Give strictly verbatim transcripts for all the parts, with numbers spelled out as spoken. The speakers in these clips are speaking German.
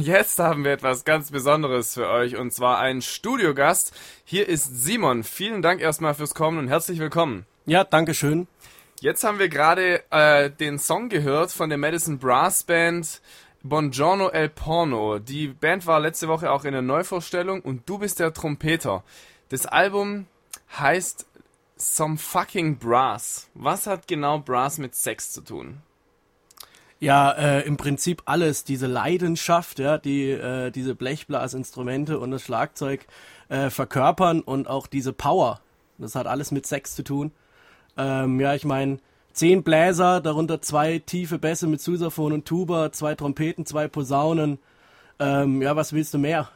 jetzt haben wir etwas ganz Besonderes für euch und zwar einen Studiogast. Hier ist Simon. Vielen Dank erstmal fürs Kommen und herzlich willkommen. Ja, danke schön. Jetzt haben wir gerade äh, den Song gehört von der Madison Brass Band Buongiorno El Porno. Die Band war letzte Woche auch in der Neuvorstellung und du bist der Trompeter. Das Album heißt Some Fucking Brass. Was hat genau Brass mit Sex zu tun? Ja, äh, im Prinzip alles, diese Leidenschaft, ja, die äh, diese Blechblasinstrumente und das Schlagzeug äh, verkörpern und auch diese Power. Das hat alles mit Sex zu tun. Ähm, ja, ich meine, zehn Bläser, darunter zwei tiefe Bässe mit Sousaphon und Tuba, zwei Trompeten, zwei Posaunen. Ähm, ja, was willst du mehr?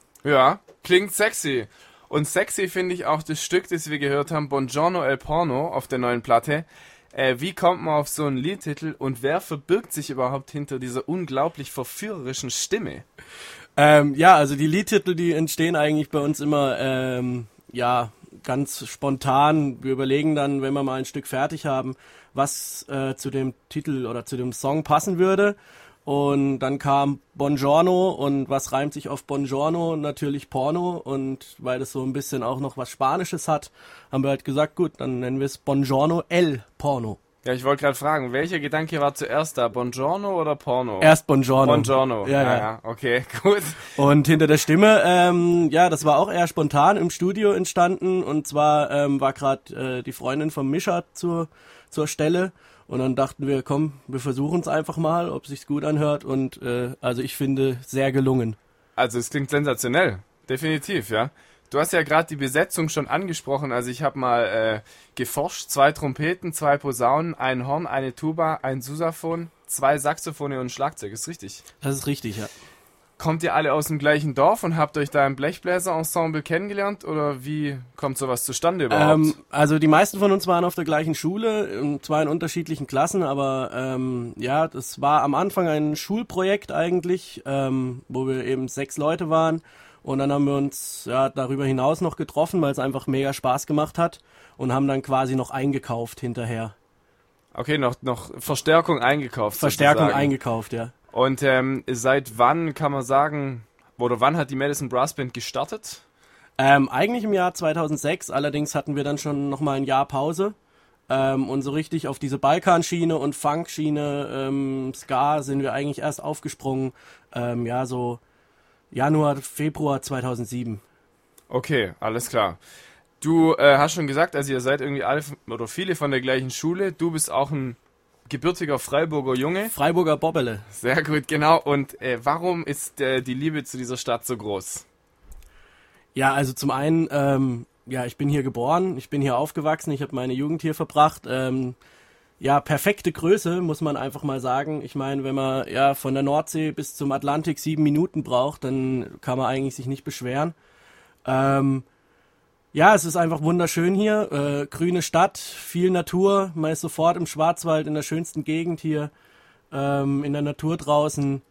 Ja, klingt sexy. Und sexy finde ich auch das Stück, das wir gehört haben, Buongiorno El Porno auf der neuen Platte. Äh, wie kommt man auf so einen Liedtitel und wer verbirgt sich überhaupt hinter dieser unglaublich verführerischen Stimme? Ähm, ja, also die Liedtitel, die entstehen eigentlich bei uns immer, ähm, ja, ganz spontan. Wir überlegen dann, wenn wir mal ein Stück fertig haben, was äh, zu dem Titel oder zu dem Song passen würde. Und dann kam Buongiorno und was reimt sich auf Buongiorno? Natürlich Porno. Und weil das so ein bisschen auch noch was Spanisches hat, haben wir halt gesagt, gut, dann nennen wir es Buongiorno El Porno. Ja, ich wollte gerade fragen, welcher Gedanke war zuerst da? Buongiorno oder Porno? Erst Buongiorno. Buongiorno, ja, ja. ja, okay, gut. Und hinter der Stimme, ähm, ja, das war auch eher spontan im Studio entstanden. Und zwar ähm, war gerade äh, die Freundin von Mischa zur, zur Stelle. Und dann dachten wir, komm, wir versuchen es einfach mal, ob es sich gut anhört. Und äh, also ich finde, sehr gelungen. Also es klingt sensationell, definitiv, ja. Du hast ja gerade die Besetzung schon angesprochen. Also ich habe mal äh, geforscht, zwei Trompeten, zwei Posaunen, ein Horn, eine Tuba, ein Sousaphon, zwei Saxophone und ein Schlagzeug. Ist richtig? Das ist richtig, ja. Kommt ihr alle aus dem gleichen Dorf und habt euch da im Blechbläser-Ensemble kennengelernt oder wie kommt sowas zustande überhaupt? Ähm, also die meisten von uns waren auf der gleichen Schule, und zwar in unterschiedlichen Klassen, aber ähm, ja, das war am Anfang ein Schulprojekt eigentlich, ähm, wo wir eben sechs Leute waren und dann haben wir uns ja darüber hinaus noch getroffen, weil es einfach mega Spaß gemacht hat und haben dann quasi noch eingekauft hinterher. Okay, noch, noch Verstärkung eingekauft. Verstärkung sozusagen. eingekauft, ja. Und ähm, seit wann kann man sagen, oder wann hat die Madison Brass Band gestartet? Ähm, eigentlich im Jahr zweitausendsechs, allerdings hatten wir dann schon nochmal ein Jahr Pause. Ähm, und so richtig auf diese Balkanschiene und Funkschiene, ähm, Ska sind wir eigentlich erst aufgesprungen, ähm, ja, so Januar, Februar zweitausendsieben. Okay, alles klar. Du äh, hast schon gesagt, also ihr seid irgendwie alle oder viele von der gleichen Schule. Du bist auch ein gebürtiger Freiburger Junge. Freiburger Bobbele. Sehr gut, genau. Und äh, warum ist äh, die Liebe zu dieser Stadt so groß? Ja, also zum einen, ähm, ja, ich bin hier geboren, ich bin hier aufgewachsen, ich habe meine Jugend hier verbracht. Ähm, ja, perfekte Größe, muss man einfach mal sagen. Ich meine, wenn man ja von der Nordsee bis zum Atlantik sieben Minuten braucht, dann kann man eigentlich sich nicht beschweren. Ähm, Ja, es ist einfach wunderschön hier, äh, grüne Stadt, viel Natur, man ist sofort im Schwarzwald, in der schönsten Gegend hier, ähm, in der Natur draußen.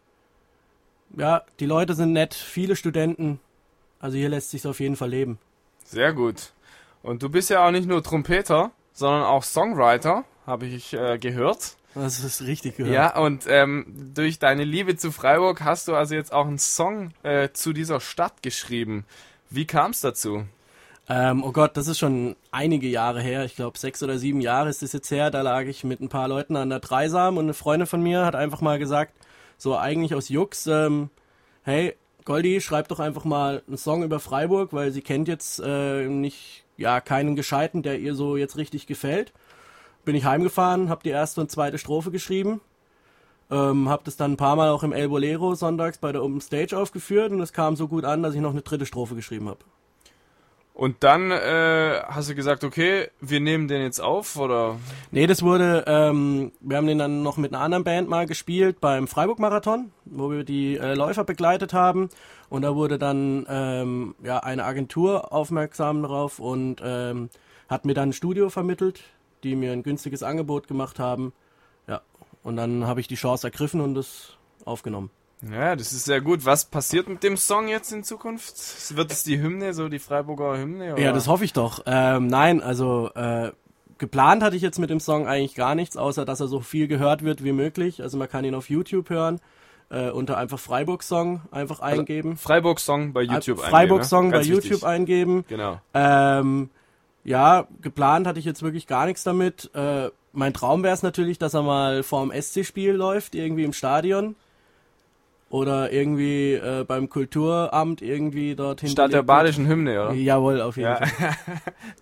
Ja, die Leute sind nett, viele Studenten, also hier lässt sich's auf jeden Fall leben. Sehr gut. Und du bist ja auch nicht nur Trompeter, sondern auch Songwriter, habe ich äh, gehört. Das ist richtig gehört. Ja, und ähm, durch deine Liebe zu Freiburg hast du also jetzt auch einen Song äh, zu dieser Stadt geschrieben. Wie kam es dazu? Ähm, oh Gott, das ist schon einige Jahre her. Ich glaube, sechs oder sieben Jahre ist es jetzt her. Da lag ich mit ein paar Leuten an der Dreisam und eine Freundin von mir hat einfach mal gesagt, so eigentlich aus Jux, ähm, hey, Goldi, schreib doch einfach mal einen Song über Freiburg, weil sie kennt jetzt äh, nicht, ja, keinen Gescheiten, der ihr so jetzt richtig gefällt. Bin ich heimgefahren, hab die erste und zweite Strophe geschrieben, ähm, hab das dann ein paar Mal auch im El Bolero sonntags bei der Open Stage aufgeführt und es kam so gut an, dass ich noch eine dritte Strophe geschrieben habe. Und dann äh, hast du gesagt, okay, wir nehmen den jetzt auf, oder? Nee, das wurde, ähm, wir haben den dann noch mit einer anderen Band mal gespielt beim Freiburg-Marathon, wo wir die äh, Läufer begleitet haben. Und da wurde dann ähm, ja eine Agentur aufmerksam darauf und ähm, hat mir dann ein Studio vermittelt, die mir ein günstiges Angebot gemacht haben. Ja, und dann habe ich die Chance ergriffen und das aufgenommen. Ja, das ist sehr gut. Was passiert mit dem Song jetzt in Zukunft? Wird es die Hymne, so die Freiburger Hymne? Oder? Ja, das hoffe ich doch. Ähm, nein, also äh, geplant hatte ich jetzt mit dem Song eigentlich gar nichts, außer dass er so viel gehört wird wie möglich. Also man kann ihn auf YouTube hören. äh, unter einfach Freiburg-Song einfach eingeben. Also Freiburg-Song bei YouTube eingeben. Freiburg-Song bei YouTube wichtig. eingeben. Genau. Ähm, ja, geplant hatte ich jetzt wirklich gar nichts damit. Äh, mein Traum wäre es natürlich, dass er mal vorm S C-Spiel läuft, irgendwie im Stadion. Oder irgendwie äh, beim Kulturamt irgendwie dorthin. Statt der badischen Hymne, oder? Jawohl, auf jeden ja. Fall.